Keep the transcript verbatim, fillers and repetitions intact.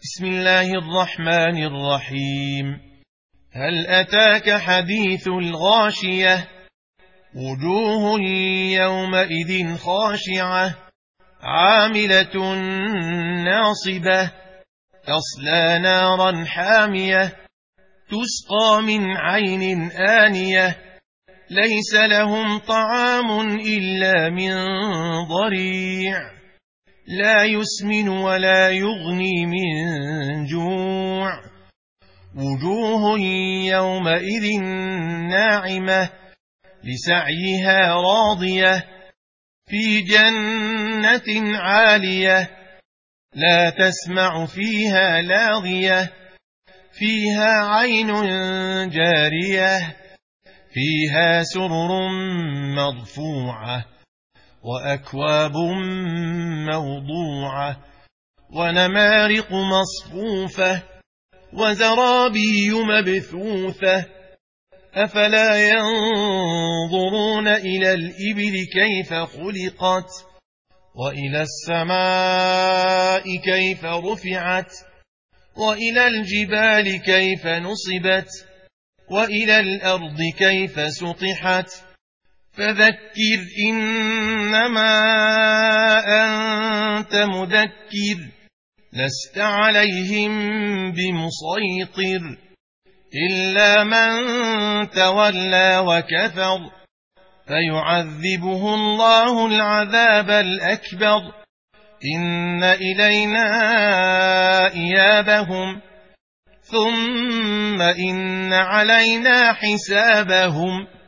بسم الله الرحمن الرحيم. هل أتاك حديث الغاشية؟ وجوه يومئذ خاشعة عاملة ناصبة تصلى نارا حامية تسقى من عين آنية ليس لهم طعام إلا من ضريع لا يسمن ولا يغني من جوع وجوه يومئذ ناعمة لسعيها راضية في جنة عالية لا تسمع فيها لاغية فيها عين جارية فيها سرر مرفوعة وأكواب موضوعة ونمارق مصفوفة وزرابي مبثوثة أفلا ينظرون إلى الإبل كيف خلقت وإلى السماء كيف رفعت وإلى الجبال كيف نصبت وإلى الأرض كيف سطحت فذكر إنما أنت مذكر لست عليهم بمسيطر إلا من تولى وكفر فيعذبه الله العذاب الأكبر إن إلينا إيابهم ثم إن علينا حسابهم